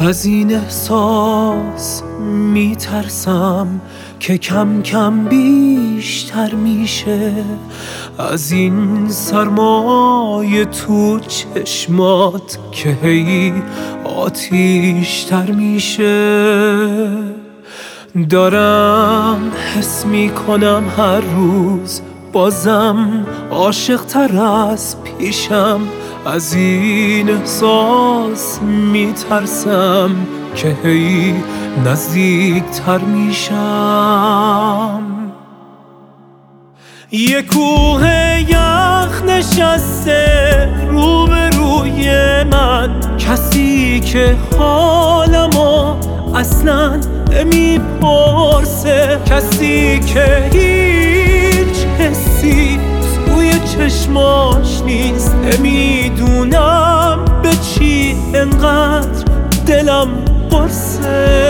از این احساس میترسم که کم کم بیشتر میشه، از این سرمای تو چشمات که هی آتیشتر میشه. دارم حس میکنم هر روز بازم عاشق‌تر از پیشم، از این احساس میترسم که هی نزدیکتر میشم. یه کوه یخ نشسته روبروی من، کسی که حالمو اصلا نمیپرسه، کسی که هیچ حسی توی چشماش نیست. نمیدونم به چی انقدر دلم قرصه.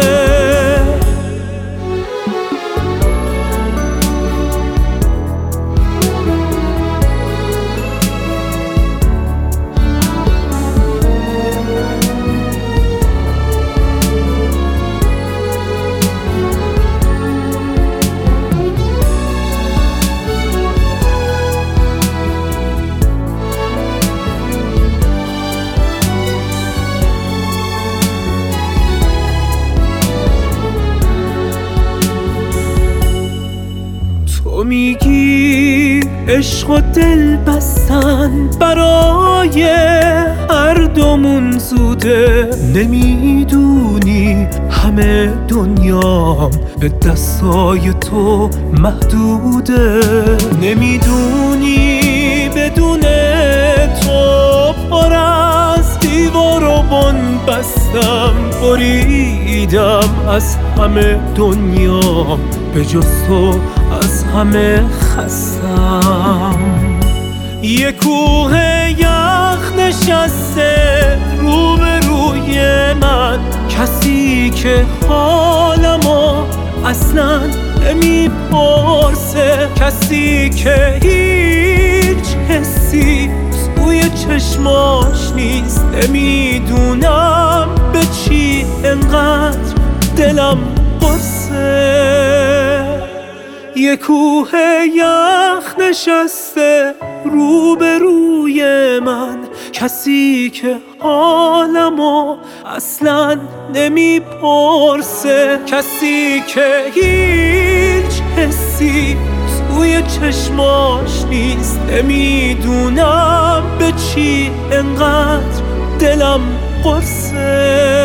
تو میگی عشق و دل بستن برای هر دومون زوده، نمیدونی همه دنیام به دستای تو محدوده، نمیدونی بدون تو پر از دیوار و بن بستم، بریدم از همه دنیام به جز تو از همه خستم. یه کوه یخ نشسته روبروی من، کسی که حالمو اصلا نمیپرسه، کسی که هیچ حسی توی چشماش نیست. نمیدونم به چی انقدر دلم قرصه. یه کوه یخ نشسته روبروی من، کسی که حالمو اصلا نمیپرسه، کسی که هیچ حسی توی چشماش نیست. نمیدونم به چی انقدر دلم قرصه.